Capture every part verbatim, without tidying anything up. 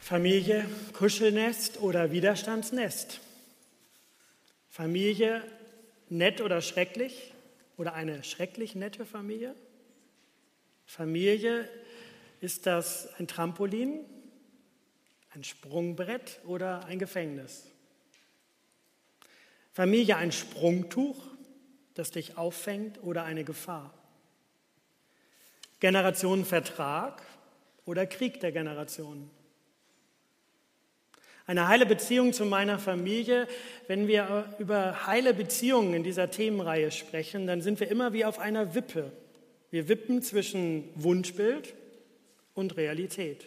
Familie, Kuschelnest oder Widerstandsnest? Familie, nett oder schrecklich oder eine schrecklich nette Familie? Familie, ist das ein Trampolin, ein Sprungbrett oder ein Gefängnis? Familie, ein Sprungtuch, das dich auffängt oder eine Gefahr? Generationenvertrag oder Krieg der Generationen? Eine heile Beziehung zu meiner Familie, wenn wir über heile Beziehungen in dieser Themenreihe sprechen, dann sind wir immer wie auf einer Wippe. Wir wippen zwischen Wunschbild und Realität.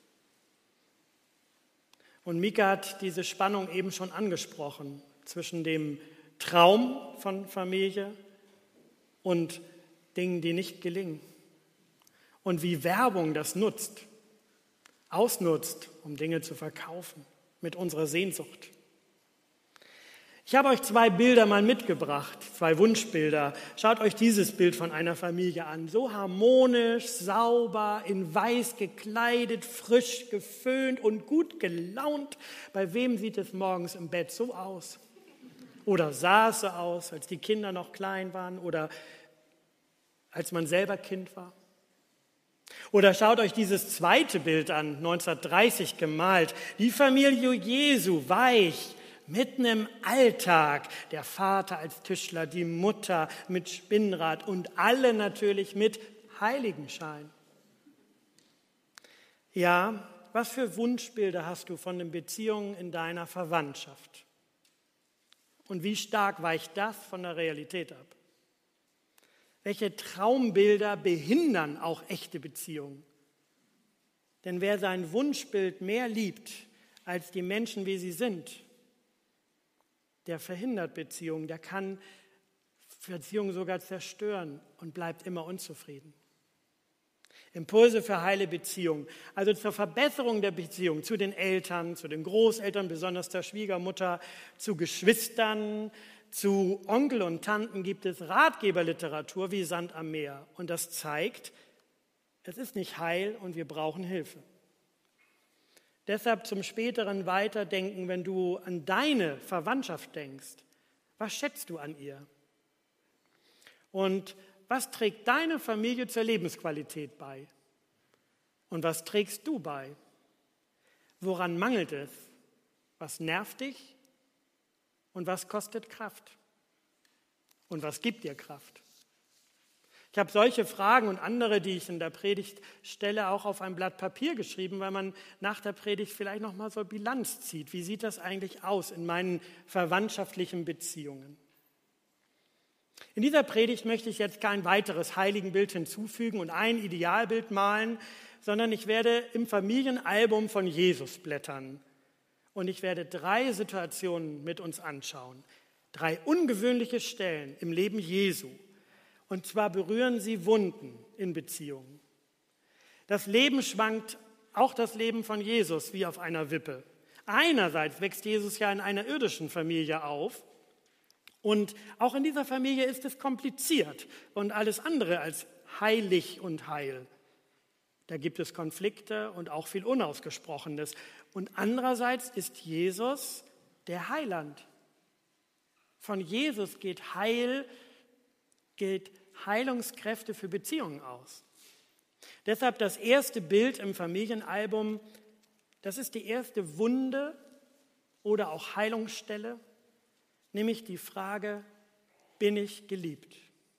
Und Mika hat diese Spannung eben schon angesprochen, zwischen dem Traum von Familie und Dingen, die nicht gelingen. Und wie Werbung das nutzt, ausnutzt, um Dinge zu verkaufen, mit unserer Sehnsucht. Ich habe euch zwei Bilder mal mitgebracht, zwei Wunschbilder. Schaut euch dieses Bild von einer Familie an. So harmonisch, sauber, in weiß gekleidet, frisch geföhnt und gut gelaunt. Bei wem sieht es morgens im Bett so aus? Oder sah es so aus, als die Kinder noch klein waren oder als man selber Kind war? Oder schaut euch dieses zweite Bild an, neunzehnhundertdreißig gemalt. Die Familie Jesu, weich, mitten im Alltag. Der Vater als Tischler, die Mutter mit Spinnrad und alle natürlich mit Heiligenschein. Ja, was für Wunschbilder hast du von den Beziehungen in deiner Verwandtschaft? Und wie stark weicht das von der Realität ab? Welche Traumbilder behindern auch echte Beziehungen? Denn wer sein Wunschbild mehr liebt als die Menschen, wie sie sind, der verhindert Beziehungen, der kann Beziehungen sogar zerstören und bleibt immer unzufrieden. Impulse für heile Beziehungen, also zur Verbesserung der Beziehung zu den Eltern, zu den Großeltern, besonders der Schwiegermutter, zu Geschwistern, zu Onkel und Tanten gibt es Ratgeberliteratur wie Sand am Meer. Und das zeigt, es ist nicht heil und wir brauchen Hilfe. Deshalb zum späteren Weiterdenken, wenn du an deine Verwandtschaft denkst, was schätzt du an ihr? Und was trägt deine Familie zur Lebensqualität bei? Und was trägst du bei? Woran mangelt es? Was nervt dich? Und was kostet Kraft? Und was gibt dir Kraft? Ich habe solche Fragen und andere, die ich in der Predigt stelle, auch auf ein Blatt Papier geschrieben, weil man nach der Predigt vielleicht noch mal so Bilanz zieht. Wie sieht das eigentlich aus in meinen verwandtschaftlichen Beziehungen? In dieser Predigt möchte ich jetzt kein weiteres Heiligenbild hinzufügen und ein Idealbild malen, sondern ich werde im Familienalbum von Jesus blättern. Und ich werde drei Situationen mit uns anschauen. Drei ungewöhnliche Stellen im Leben Jesu. Und zwar berühren sie Wunden in Beziehungen. Das Leben schwankt, auch das Leben von Jesus, wie auf einer Wippe. Einerseits wächst Jesus ja in einer irdischen Familie auf. Und auch in dieser Familie ist es kompliziert und alles andere als heilig und heil. Da gibt es Konflikte und auch viel Unausgesprochenes. Und andererseits ist Jesus der Heiland. Von Jesus geht Heil, geht Heilungskräfte für Beziehungen aus. Deshalb das erste Bild im Familienalbum, das ist die erste Wunde oder auch Heilungsstelle, nämlich die Frage, bin ich geliebt?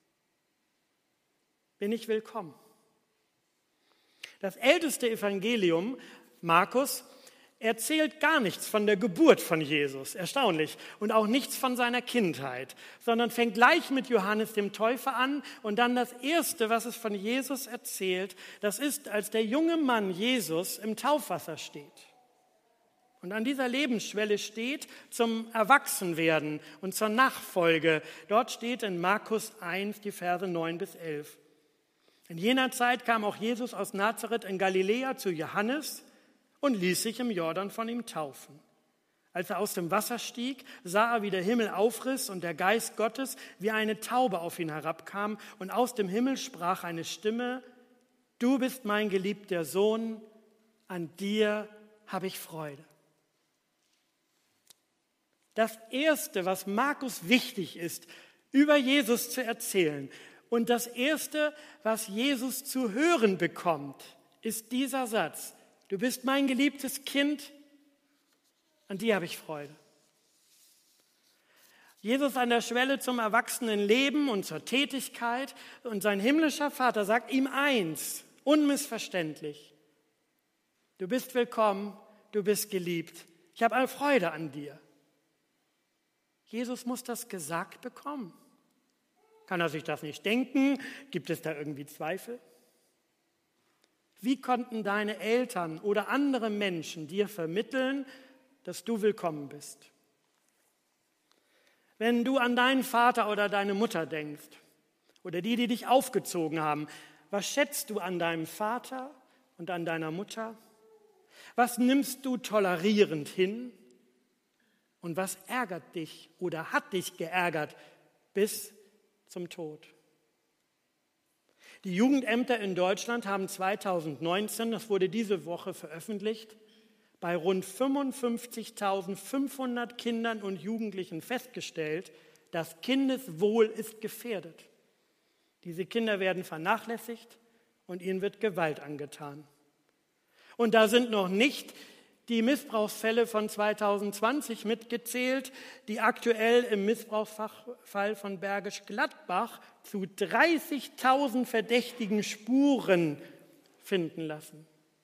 Bin ich willkommen? Das älteste Evangelium, Markus, erzählt gar nichts von der Geburt von Jesus, erstaunlich, und auch nichts von seiner Kindheit, sondern fängt gleich mit Johannes dem Täufer an und dann das Erste, was es von Jesus erzählt, das ist, als der junge Mann Jesus im Taufwasser steht und an dieser Lebensschwelle steht zum Erwachsenwerden und zur Nachfolge. Dort steht in Markus eins die Verse neun bis elf. In jener Zeit kam auch Jesus aus Nazareth in Galiläa zu Johannes und ließ sich im Jordan von ihm taufen. Als er aus dem Wasser stieg, sah er, wie der Himmel aufriss und der Geist Gottes wie eine Taube auf ihn herabkam. Und aus dem Himmel sprach eine Stimme, du bist mein geliebter Sohn, an dir habe ich Freude. Das Erste, was Markus wichtig ist, über Jesus zu erzählen, und das Erste, was Jesus zu hören bekommt, ist dieser Satz: Du bist mein geliebtes Kind, an dir habe ich Freude. Jesus an der Schwelle zum Erwachsenenleben und zur Tätigkeit, und sein himmlischer Vater sagt ihm eins, unmissverständlich: Du bist willkommen, du bist geliebt, ich habe eine Freude an dir. Jesus muss das gesagt bekommen. Kann er sich das nicht denken? Gibt es da irgendwie Zweifel? Wie konnten deine Eltern oder andere Menschen dir vermitteln, dass du willkommen bist? Wenn du an deinen Vater oder deine Mutter denkst oder die, die dich aufgezogen haben, was schätzt du an deinem Vater und an deiner Mutter? Was nimmst du tolerierend hin? Und was ärgert dich oder hat dich geärgert bis zum Tod? Die Jugendämter in Deutschland haben zweitausendneunzehn, das wurde diese Woche veröffentlicht, bei rund fünfundfünfzigtausendfünfhundert Kindern und Jugendlichen festgestellt, das Kindeswohl ist gefährdet. Diese Kinder werden vernachlässigt und ihnen wird Gewalt angetan. Und da sind noch nicht die Missbrauchsfälle von zweitausendzwanzig mitgezählt, die aktuell im Missbrauchsfall von Bergisch Gladbach zu dreißigtausend verdächtigen Spuren finden lassen.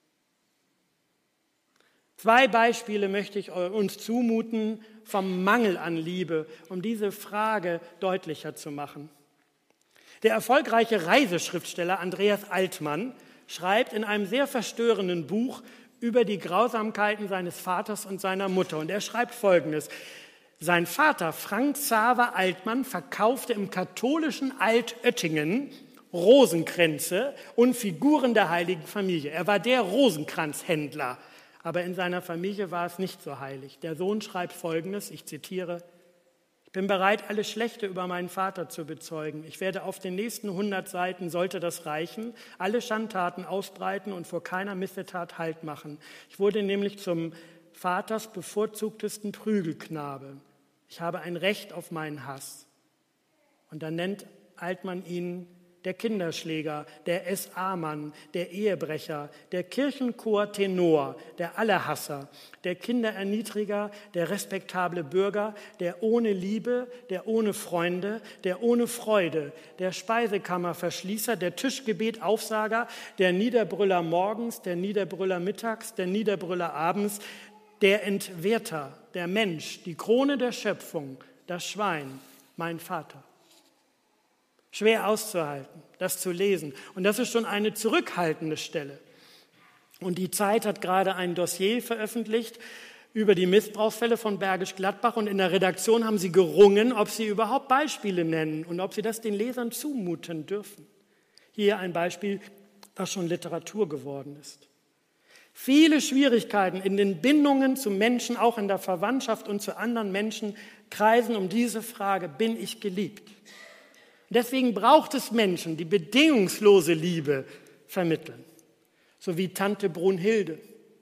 Zwei Beispiele möchte ich uns zumuten vom Mangel an Liebe, um diese Frage deutlicher zu machen. Der erfolgreiche Reiseschriftsteller Andreas Altmann schreibt in einem sehr verstörenden Buch über die Grausamkeiten seines Vaters und seiner Mutter. Und er schreibt Folgendes: Sein Vater Frank Xaver Altmann verkaufte im katholischen Altöttingen Rosenkränze und Figuren der heiligen Familie. Er war der Rosenkranzhändler, aber in seiner Familie war es nicht so heilig. Der Sohn schreibt Folgendes, ich zitiere: Ich bin bereit, alles Schlechte über meinen Vater zu bezeugen. Ich werde auf den nächsten hundert Seiten, sollte das reichen, alle Schandtaten ausbreiten und vor keiner Missetat Halt machen. Ich wurde nämlich zum Vaters bevorzugtesten Prügelknabe. Ich habe ein Recht auf meinen Hass. Und dann nennt Altmann ihn der Kinderschläger, der S A-Mann, der Ehebrecher, der Kirchenchor-Tenor, der Allerhasser, der Kindererniedriger, der respektable Bürger, der ohne Liebe, der ohne Freunde, der ohne Freude, der Speisekammerverschließer, der Tischgebetaufsager, der Niederbrüller morgens, der Niederbrüller mittags, der Niederbrüller abends, der Entwerter, der Mensch, die Krone der Schöpfung, das Schwein, mein Vater. Schwer auszuhalten, das zu lesen. Und das ist schon eine zurückhaltende Stelle. Und die Zeit hat gerade ein Dossier veröffentlicht über die Missbrauchsfälle von Bergisch Gladbach. Und in der Redaktion haben sie gerungen, ob sie überhaupt Beispiele nennen und ob sie das den Lesern zumuten dürfen. Hier ein Beispiel, was schon Literatur geworden ist. Viele Schwierigkeiten in den Bindungen zu Menschen, auch in der Verwandtschaft und zu anderen Menschen, kreisen um diese Frage: Bin ich geliebt? Deswegen braucht es Menschen, die bedingungslose Liebe vermitteln, so wie Tante Brunhilde.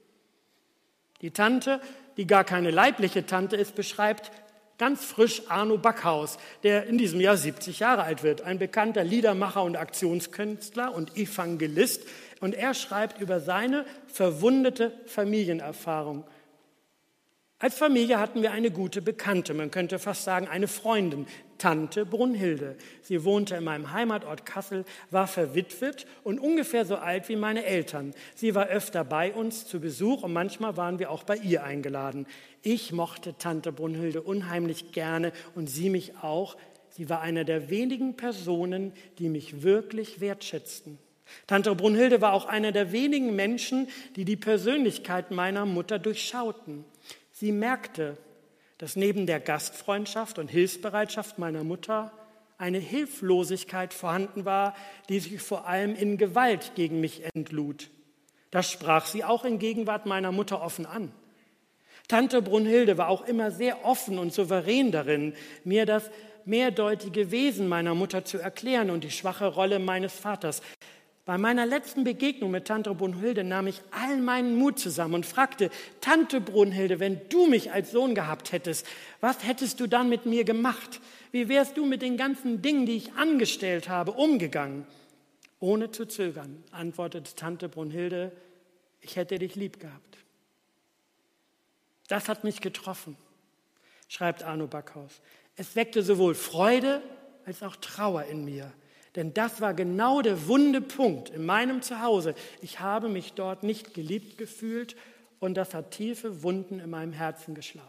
Die Tante, die gar keine leibliche Tante ist, beschreibt ganz frisch Arno Backhaus, der in diesem Jahr siebzig Jahre alt wird, ein bekannter Liedermacher und Aktionskünstler und Evangelist. Und er schreibt über seine verwundete Familienerfahrung. Als Familie hatten wir eine gute Bekannte, man könnte fast sagen eine Freundin, Tante Brunhilde. Sie wohnte in meinem Heimatort Kassel, war verwitwet und ungefähr so alt wie meine Eltern. Sie war öfter bei uns zu Besuch und manchmal waren wir auch bei ihr eingeladen. Ich mochte Tante Brunhilde unheimlich gerne und sie mich auch. Sie war eine der wenigen Personen, die mich wirklich wertschätzten. Tante Brunhilde war auch einer der wenigen Menschen, die die Persönlichkeit meiner Mutter durchschauten. Sie merkte, dass neben der Gastfreundschaft und Hilfsbereitschaft meiner Mutter eine Hilflosigkeit vorhanden war, die sich vor allem in Gewalt gegen mich entlud. Das sprach sie auch in Gegenwart meiner Mutter offen an. Tante Brunhilde war auch immer sehr offen und souverän darin, mir das mehrdeutige Wesen meiner Mutter zu erklären und die schwache Rolle meines Vaters. Bei meiner letzten Begegnung mit Tante Brunhilde nahm ich all meinen Mut zusammen und fragte, Tante Brunhilde, wenn du mich als Sohn gehabt hättest, was hättest du dann mit mir gemacht? Wie wärst du mit den ganzen Dingen, die ich angestellt habe, umgegangen? Ohne zu zögern, antwortete Tante Brunhilde, ich hätte dich lieb gehabt. Das hat mich getroffen, schreibt Arno Backhaus. Es weckte sowohl Freude als auch Trauer in mir. Denn das war genau der wunde Punkt in meinem Zuhause. Ich habe mich dort nicht geliebt gefühlt und das hat tiefe Wunden in meinem Herzen geschlagen.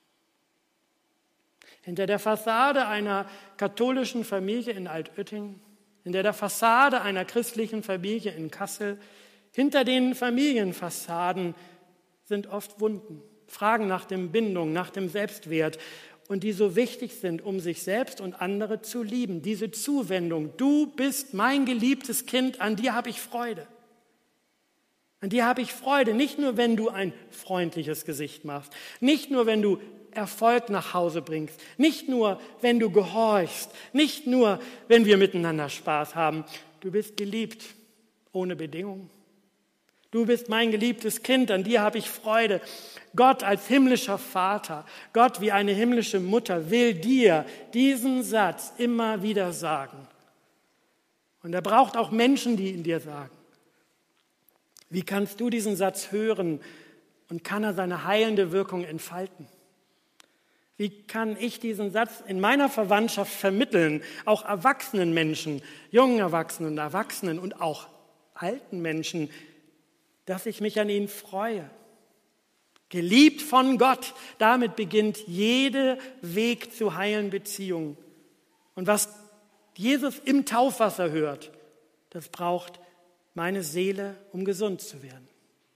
Hinter der Fassade einer katholischen Familie in Altötting, hinter der Fassade einer christlichen Familie in Kassel, hinter den Familienfassaden sind oft Wunden, Fragen nach der Bindung, nach dem Selbstwert. Und die so wichtig sind, um sich selbst und andere zu lieben. Diese Zuwendung, du bist mein geliebtes Kind, an dir habe ich Freude. An dir habe ich Freude, nicht nur, wenn du ein freundliches Gesicht machst, nicht nur, wenn du Erfolg nach Hause bringst, nicht nur, wenn du gehorchst, nicht nur, wenn wir miteinander Spaß haben. Du bist geliebt, ohne Bedingung. Du bist mein geliebtes Kind, an dir habe ich Freude. Gott als himmlischer Vater, Gott wie eine himmlische Mutter will dir diesen Satz immer wieder sagen. Und er braucht auch Menschen, die ihn dir sagen. Wie kannst du diesen Satz hören und kann er seine heilende Wirkung entfalten? Wie kann ich diesen Satz in meiner Verwandtschaft vermitteln, auch erwachsenen Menschen, jungen Erwachsenen, Erwachsenen und auch alten Menschen, dass ich mich an ihnen freue. Geliebt von Gott, damit beginnt jeder Weg zu heilen Beziehungen. Und was Jesus im Taufwasser hört, das braucht meine Seele, um gesund zu werden.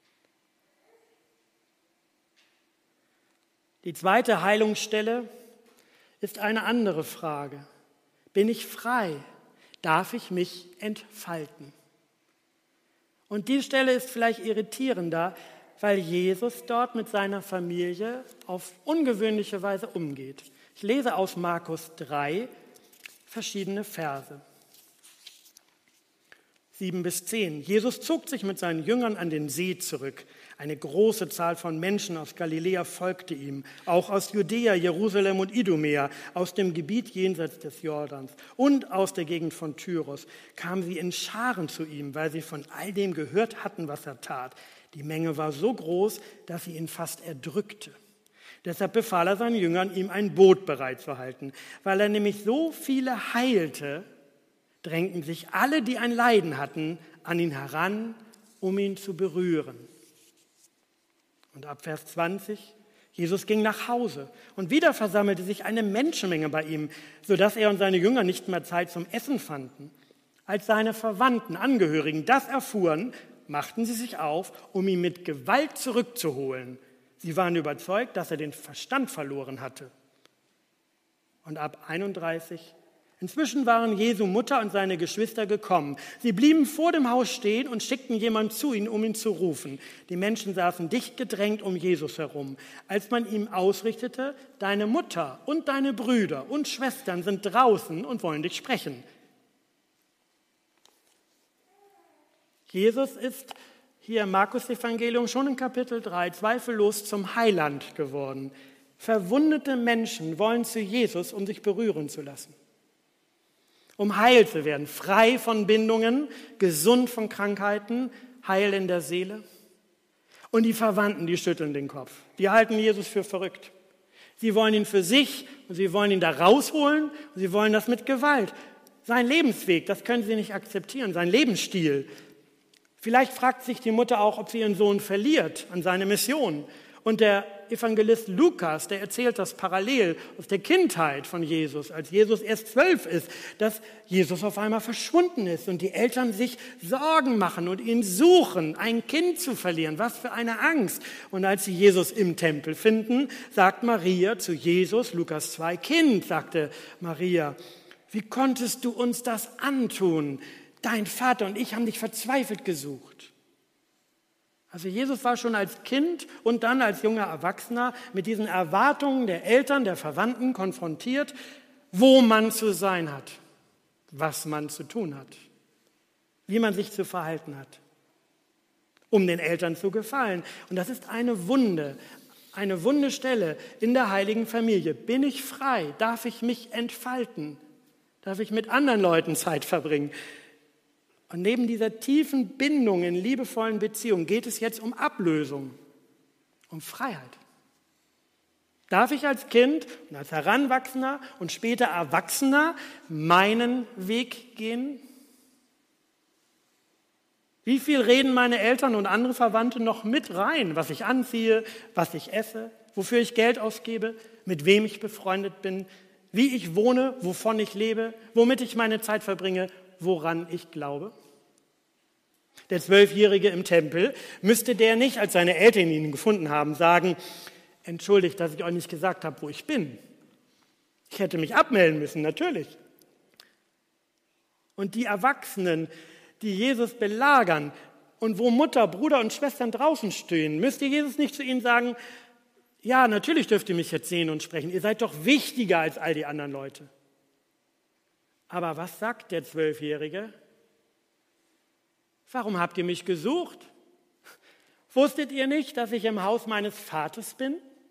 Die zweite Heilungsstelle ist eine andere Frage. Bin ich frei? Darf ich mich entfalten? Und die Stelle ist vielleicht irritierender, weil Jesus dort mit seiner Familie auf ungewöhnliche Weise umgeht. Ich lese aus Markus drei verschiedene Verse. sieben bis zehn. Jesus zog sich mit seinen Jüngern an den See zurück. Eine große Zahl von Menschen aus Galiläa folgte ihm, auch aus Judäa, Jerusalem und Idumea, aus dem Gebiet jenseits des Jordans und aus der Gegend von Tyros kamen sie in Scharen zu ihm, weil sie von all dem gehört hatten, was er tat. Die Menge war so groß, dass sie ihn fast erdrückte. Deshalb befahl er seinen Jüngern, ihm ein Boot bereitzuhalten. Weil er nämlich so viele heilte, drängten sich alle, die ein Leiden hatten, an ihn heran, um ihn zu berühren. Und ab Vers zwanzig, Jesus ging nach Hause und wieder versammelte sich eine Menschenmenge bei ihm, sodass er und seine Jünger nicht mehr Zeit zum Essen fanden. Als seine Verwandten, Angehörigen das erfuhren, machten sie sich auf, um ihn mit Gewalt zurückzuholen. Sie waren überzeugt, dass er den Verstand verloren hatte. Und ab einunddreißig, inzwischen waren Jesu Mutter und seine Geschwister gekommen. Sie blieben vor dem Haus stehen und schickten jemanden zu ihnen, um ihn zu rufen. Die Menschen saßen dicht gedrängt um Jesus herum. Als man ihm ausrichtete, deine Mutter und deine Brüder und Schwestern sind draußen und wollen dich sprechen. Jesus ist hier im Markus-Evangelium schon in Kapitel drei zweifellos zum Heiland geworden. Verwundete Menschen wollen zu Jesus, um sich berühren zu lassen. Um heil zu werden, frei von Bindungen, gesund von Krankheiten, heil in der Seele. Und die Verwandten, die schütteln den Kopf. Die halten Jesus für verrückt. Sie wollen ihn für sich und sie wollen ihn da rausholen und sie wollen das mit Gewalt. Sein Lebensweg, das können sie nicht akzeptieren, sein Lebensstil. Vielleicht fragt sich die Mutter auch, ob sie ihren Sohn verliert an seine Mission. Und der Evangelist Lukas, der erzählt das parallel aus der Kindheit von Jesus, als Jesus erst zwölf ist, dass Jesus auf einmal verschwunden ist und die Eltern sich Sorgen machen und ihn suchen, ein Kind zu verlieren. Was für eine Angst. Und als sie Jesus im Tempel finden, sagt Maria zu Jesus, Lukas zwei, Kind, sagte Maria, wie konntest du uns das antun? Dein Vater und ich haben dich verzweifelt gesucht. Also Jesus war schon als Kind und dann als junger Erwachsener mit diesen Erwartungen der Eltern, der Verwandten konfrontiert, wo man zu sein hat, was man zu tun hat. wie man sich zu verhalten hat, um den Eltern zu gefallen. Und das ist eine Wunde, eine wunde Stelle in der heiligen Familie. Bin ich frei? Darf ich mich entfalten? Darf ich mit anderen Leuten Zeit verbringen? Und neben dieser tiefen Bindung in liebevollen Beziehungen geht es jetzt um Ablösung, um Freiheit. Darf ich als Kind und als Heranwachsender und später Erwachsener meinen Weg gehen? Wie viel reden meine Eltern und andere Verwandte noch mit rein, was ich anziehe, was ich esse, wofür ich Geld ausgebe, mit wem ich befreundet bin, wie ich wohne, wovon ich lebe, womit ich meine Zeit verbringe, woran ich glaube? Der Zwölfjährige im Tempel müsste der nicht, als seine Eltern ihn gefunden haben, sagen, entschuldigt, dass ich euch nicht gesagt habe, wo ich bin. Ich hätte mich abmelden müssen, natürlich. Und die Erwachsenen, die Jesus belagern und wo Mutter, Bruder und Schwestern draußen stehen, müsste Jesus nicht zu ihnen sagen, ja, natürlich dürft ihr mich jetzt sehen und sprechen, ihr seid doch wichtiger als all die anderen Leute. Aber was sagt der Zwölfjährige? Warum habt ihr mich gesucht? Wusstet ihr nicht, dass ich im Haus meines Vaters bin?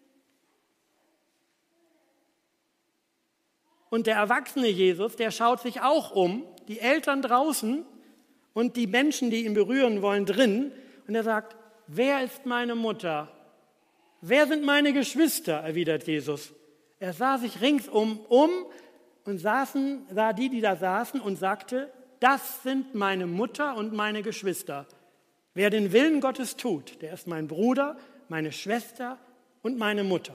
Und der erwachsene Jesus, der schaut sich auch um, die Eltern draußen und die Menschen, die ihn berühren wollen, drin. Und er sagt, wer ist meine Mutter? Wer sind meine Geschwister? Erwidert Jesus. Er sah sich ringsum um und saßen, sah die, die da saßen und sagte, das sind meine Mutter und meine Geschwister. Wer den Willen Gottes tut, der ist mein Bruder, meine Schwester und meine Mutter.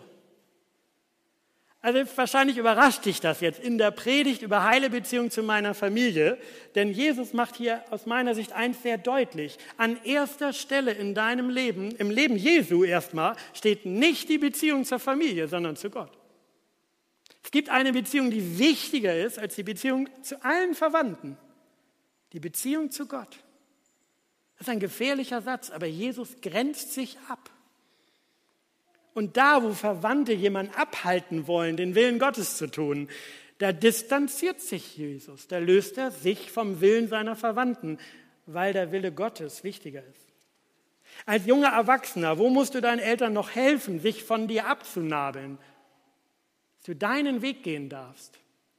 Also wahrscheinlich überrascht dich das jetzt in der Predigt über heile Beziehung zu meiner Familie, denn Jesus macht hier aus meiner Sicht eins sehr deutlich. An erster Stelle in deinem Leben, im Leben Jesu erstmal, steht nicht die Beziehung zur Familie, sondern zu Gott. Es gibt eine Beziehung, die wichtiger ist als die Beziehung zu allen Verwandten. Die Beziehung zu Gott. Das ist ein gefährlicher Satz, aber Jesus grenzt sich ab. Und da, wo Verwandte jemanden abhalten wollen, den Willen Gottes zu tun, da distanziert sich Jesus, da löst er sich vom Willen seiner Verwandten, weil der Wille Gottes wichtiger ist. Als junger Erwachsener, wo musst du deinen Eltern noch helfen, sich von dir abzunabeln, dass du deinen Weg gehen darfst?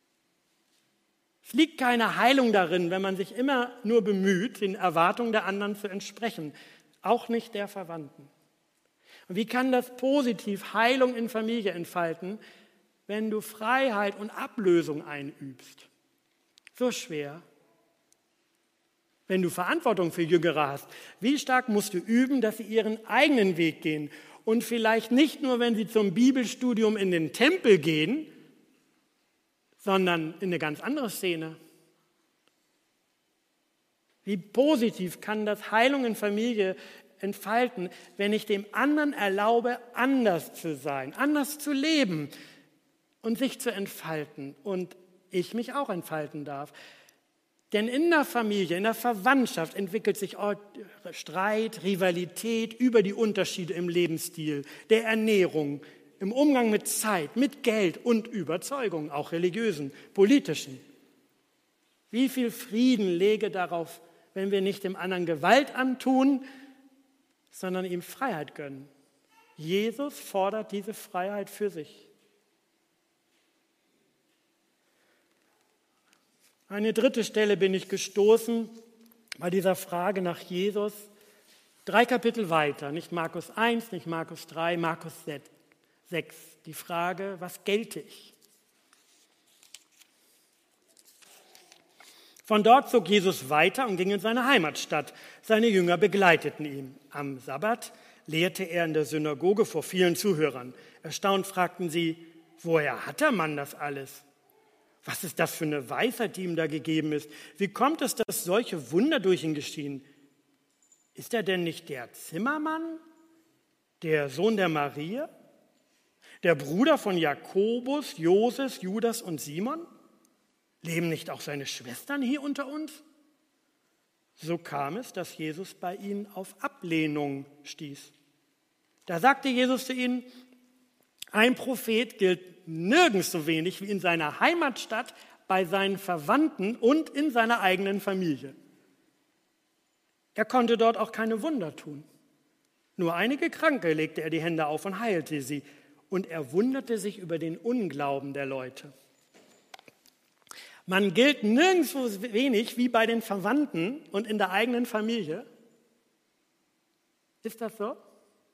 Es liegt keine Heilung darin, wenn man sich immer nur bemüht, den Erwartungen der anderen zu entsprechen, auch nicht der Verwandten. Und wie kann das positiv Heilung in Familie entfalten, wenn du Freiheit und Ablösung einübst? So schwer. Wenn du Verantwortung für Jüngere hast, wie stark musst du üben, dass sie ihren eigenen Weg gehen und vielleicht nicht nur, wenn sie zum Bibelstudium in den Tempel gehen, sondern in eine ganz andere Szene. Wie positiv kann das Heilung in Familie entfalten, wenn ich dem anderen erlaube, anders zu sein, anders zu leben und sich zu entfalten und ich mich auch entfalten darf. Denn in der Familie, in der Verwandtschaft entwickelt sich Streit, Rivalität über die Unterschiede im Lebensstil, der Ernährung, im Umgang mit Zeit, mit Geld und Überzeugungen, auch religiösen, politischen. Wie viel Frieden läge darauf, wenn wir nicht dem anderen Gewalt antun, sondern ihm Freiheit gönnen. Jesus fordert diese Freiheit für sich. Eine dritte Stelle bin ich gestoßen bei dieser Frage nach Jesus. Drei Kapitel weiter, nicht Markus eins, nicht Markus drei, Markus sechs. Die Frage, was gelte ich? Von dort zog Jesus weiter und ging in seine Heimatstadt. Seine Jünger begleiteten ihn. Am Sabbat lehrte er in der Synagoge vor vielen Zuhörern. Erstaunt fragten sie, woher hat der Mann das alles? Was ist das für eine Weisheit, die ihm da gegeben ist? Wie kommt es, dass solche Wunder durch ihn geschehen? Ist er denn nicht der Zimmermann, der Sohn der Maria, der Bruder von Jakobus, Joses, Judas und Simon? Leben nicht auch seine Schwestern hier unter uns? So kam es, dass Jesus bei ihnen auf Ablehnung stieß. Da sagte Jesus zu ihnen, ein Prophet gilt nirgends so wenig wie in seiner Heimatstadt, bei seinen Verwandten und in seiner eigenen Familie. Er konnte dort auch keine Wunder tun. Nur einige Kranke legte er die Hände auf und heilte sie. Und er wunderte sich über den Unglauben der Leute. Man gilt nirgendwo wenig wie bei den Verwandten und in der eigenen Familie. Ist das so?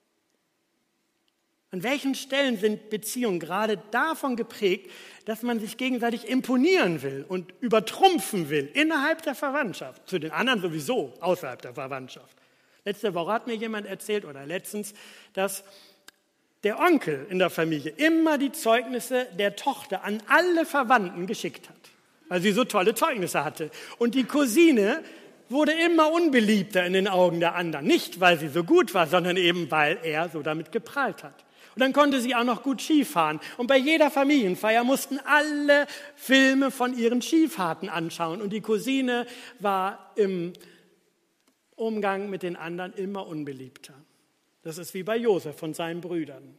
An welchen Stellen sind Beziehungen gerade davon geprägt, dass man sich gegenseitig imponieren will und übertrumpfen will innerhalb der Verwandtschaft? Zu den anderen sowieso, außerhalb der Verwandtschaft. Letzte Woche hat mir jemand erzählt, oder letztens, dass der Onkel in der Familie immer die Zeugnisse der Tochter an alle Verwandten geschickt hat, weil sie so tolle Zeugnisse hatte. Und die Cousine wurde immer unbeliebter in den Augen der anderen. Nicht, weil sie so gut war, sondern eben, weil er so damit geprahlt hat. Und dann konnte sie auch noch gut Skifahren. Und bei jeder Familienfeier mussten alle Filme von ihren Skifahrten anschauen. Und die Cousine war im Umgang mit den anderen immer unbeliebter. Das ist wie bei Josef und seinen Brüdern.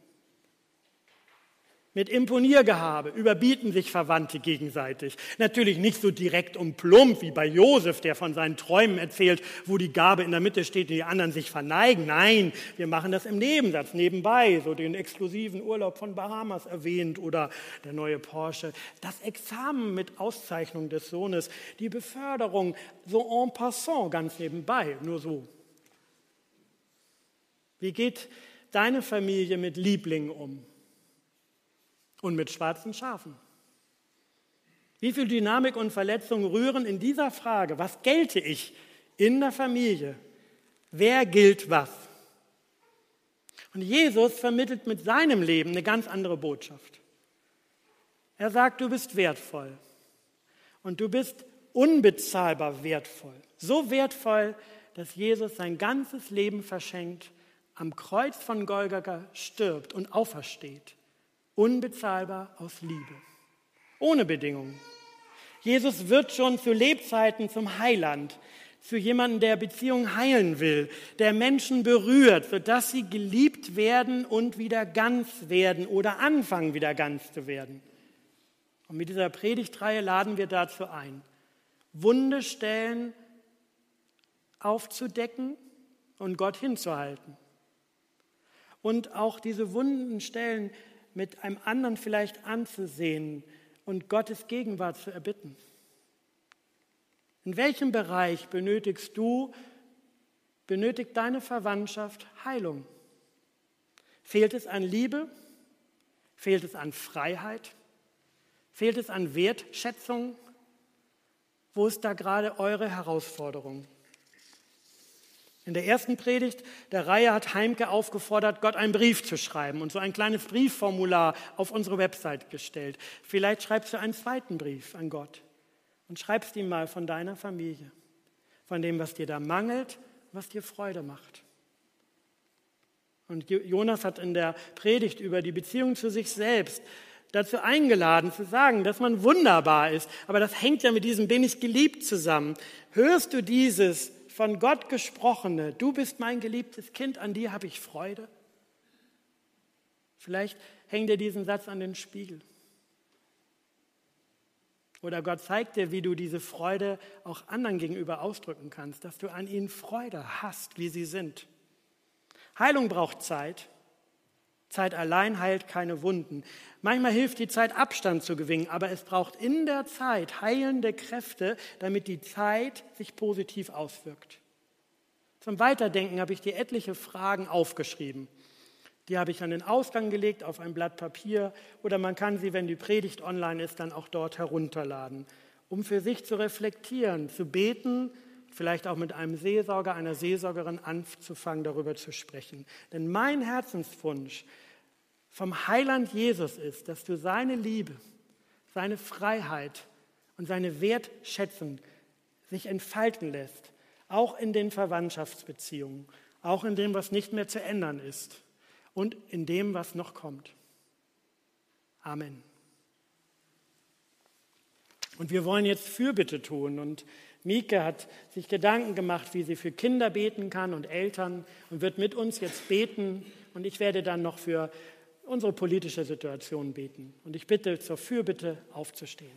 Mit Imponiergehabe überbieten sich Verwandte gegenseitig. Natürlich nicht so direkt und plump wie bei Josef, der von seinen Träumen erzählt, wo die Gabe in der Mitte steht und die anderen sich verneigen. Nein, wir machen das im Nebensatz, nebenbei, so den exklusiven Urlaub von Bahamas erwähnt oder der neue Porsche. Das Examen mit Auszeichnung des Sohnes, die Beförderung so en passant, ganz nebenbei, nur so. Wie geht deine Familie mit Lieblingen um? Und mit schwarzen Schafen. Wie viel Dynamik und Verletzung rühren in dieser Frage, was gelte ich in der Familie? Wer gilt was? Und Jesus vermittelt mit seinem Leben eine ganz andere Botschaft. Er sagt, du bist wertvoll und du bist unbezahlbar wertvoll. So wertvoll, dass Jesus sein ganzes Leben verschenkt, am Kreuz von Golgatha stirbt und aufersteht. Unbezahlbar aus Liebe, ohne Bedingungen. Jesus wird schon zu Lebzeiten zum Heiland, zu jemandem, der Beziehungen heilen will, der Menschen berührt, sodass sie geliebt werden und wieder ganz werden oder anfangen, wieder ganz zu werden. Und mit dieser Predigtreihe laden wir dazu ein, wunde Stellen aufzudecken und Gott hinzuhalten. Und auch diese wunden Stellen mit einem anderen vielleicht anzusehen und Gottes Gegenwart zu erbitten. In welchem Bereich benötigst du, benötigt deine Verwandtschaft Heilung? Fehlt es an Liebe? Fehlt es an Freiheit? Fehlt es an Wertschätzung? Wo ist da gerade eure Herausforderung? In der ersten Predigt der Reihe hat Heimke aufgefordert, Gott einen Brief zu schreiben und so ein kleines Briefformular auf unsere Website gestellt. Vielleicht schreibst du einen zweiten Brief an Gott und schreibst ihm mal von deiner Familie, von dem, was dir da mangelt, was dir Freude macht. Und Jonas hat in der Predigt über die Beziehung zu sich selbst dazu eingeladen, zu sagen, dass man wunderbar ist. Aber das hängt ja mit diesem bin ich geliebt zusammen. Hörst du dieses von Gott gesprochene, du bist mein geliebtes Kind, an dir habe ich Freude? Vielleicht hängt dir diesen Satz an den Spiegel. Oder Gott zeigt dir, wie du diese Freude auch anderen gegenüber ausdrücken kannst, dass du an ihnen Freude hast, wie sie sind. Heilung braucht Zeit. Zeit allein heilt keine Wunden. Manchmal hilft die Zeit, Abstand zu gewinnen, aber es braucht in der Zeit heilende Kräfte, damit die Zeit sich positiv auswirkt. Zum Weiterdenken habe ich dir etliche Fragen aufgeschrieben. Die habe ich an den Ausgang gelegt auf ein Blatt Papier oder man kann sie, wenn die Predigt online ist, dann auch dort herunterladen, um für sich zu reflektieren, zu beten, vielleicht auch mit einem Seelsorger, einer Seelsorgerin anzufangen, darüber zu sprechen. Denn mein Herzenswunsch vom Heiland Jesus ist, dass du seine Liebe, seine Freiheit und seine Wertschätzung sich entfalten lässt, auch in den Verwandtschaftsbeziehungen, auch in dem, was nicht mehr zu ändern ist und in dem, was noch kommt. Amen. Und wir wollen jetzt Fürbitte tun und Mieke hat sich Gedanken gemacht, wie sie für Kinder beten kann und Eltern und wird mit uns jetzt beten und ich werde dann noch für unsere politische Situation beten. Und ich bitte zur Fürbitte aufzustehen.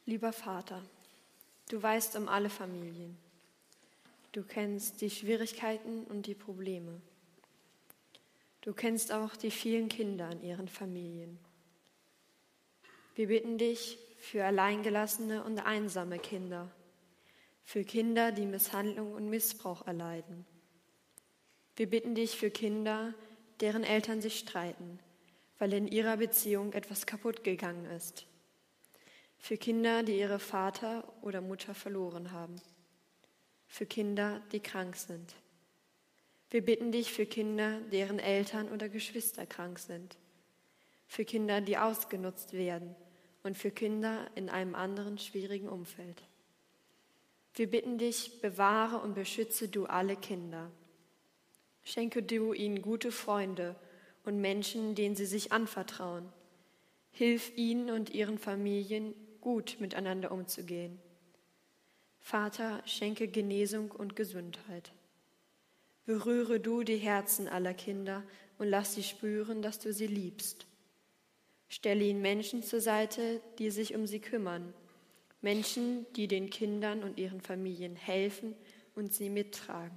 Lieber Vater, du weißt um alle Familien. Du kennst die Schwierigkeiten und die Probleme. Du kennst auch die vielen Kinder in ihren Familien. Wir bitten dich für alleingelassene und einsame Kinder, für Kinder, die Misshandlung und Missbrauch erleiden. Wir bitten dich für Kinder, deren Eltern sich streiten, weil in ihrer Beziehung etwas kaputt gegangen ist. Für Kinder, die ihre Vater oder Mutter verloren haben. Für Kinder, die krank sind. Wir bitten dich für Kinder, deren Eltern oder Geschwister krank sind. Für Kinder, die ausgenutzt werden und für Kinder in einem anderen schwierigen Umfeld. Wir bitten dich, bewahre und beschütze du alle Kinder. Schenke du ihnen gute Freunde und Menschen, denen sie sich anvertrauen. Hilf ihnen und ihren Familien, gut miteinander umzugehen. Vater, schenke Genesung und Gesundheit. Berühre du die Herzen aller Kinder und lass sie spüren, dass du sie liebst. Stelle ihnen Menschen zur Seite, die sich um sie kümmern. Menschen, die den Kindern und ihren Familien helfen und sie mittragen.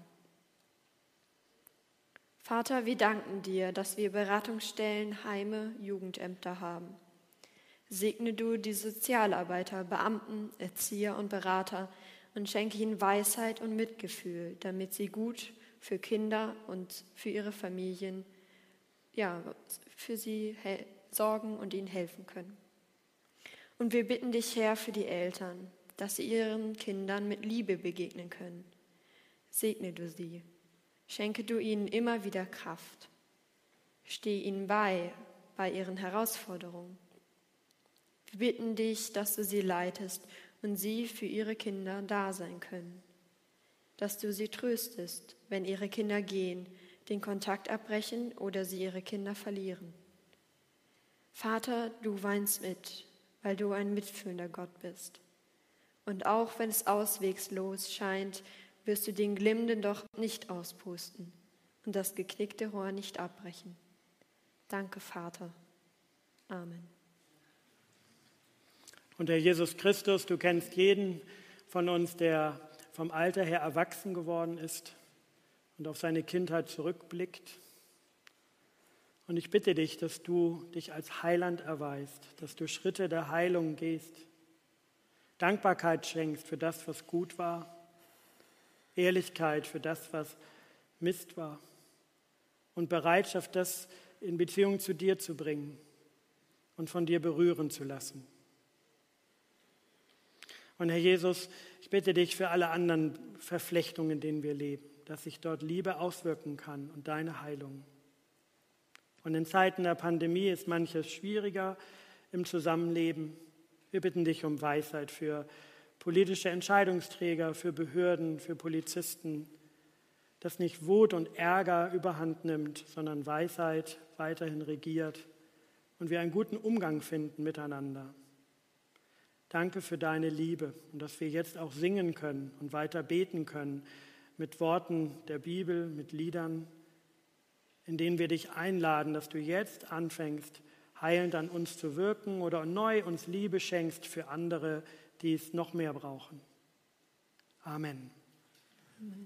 Vater, wir danken dir, dass wir Beratungsstellen, Heime, Jugendämter haben. Segne du die Sozialarbeiter, Beamten, Erzieher und Berater und schenke ihnen Weisheit und Mitgefühl, damit sie gut für Kinder und für ihre Familien, ja, für sie he- sorgen und ihnen helfen können. Und wir bitten dich, Herr, für die Eltern, dass sie ihren Kindern mit Liebe begegnen können. Segne du sie. Schenke du ihnen immer wieder Kraft. Steh ihnen bei, bei ihren Herausforderungen. Wir bitten dich, dass du sie leitest und sie für ihre Kinder da sein können. Dass du sie tröstest, wenn ihre Kinder gehen, den Kontakt abbrechen oder sie ihre Kinder verlieren. Vater, du weinst mit, weil du ein mitfühlender Gott bist. Und auch wenn es auswegslos scheint, wirst du den Glimmenden doch nicht auspusten und das geknickte Rohr nicht abbrechen. Danke, Vater. Amen. Und Herr Jesus Christus, du kennst jeden von uns, der vom Alter her erwachsen geworden ist und auf seine Kindheit zurückblickt. Und ich bitte dich, dass du dich als Heiland erweist, dass du Schritte der Heilung gehst, Dankbarkeit schenkst für das, was gut war, Ehrlichkeit für das, was Mist war und Bereitschaft, das in Beziehung zu dir zu bringen und von dir berühren zu lassen. Und Herr Jesus, ich bitte dich für alle anderen Verflechtungen, in denen wir leben, dass sich dort Liebe auswirken kann und deine Heilung. Und in Zeiten der Pandemie ist manches schwieriger im Zusammenleben. Wir bitten dich um Weisheit für politische Entscheidungsträger, für Behörden, für Polizisten, dass nicht Wut und Ärger überhand nimmt, sondern Weisheit weiterhin regiert und wir einen guten Umgang finden miteinander. Danke für deine Liebe und dass wir jetzt auch singen können und weiter beten können mit Worten der Bibel, mit Liedern, in denen wir dich einladen, dass du jetzt anfängst, heilend an uns zu wirken oder neu uns Liebe schenkst für andere, die es noch mehr brauchen. Amen.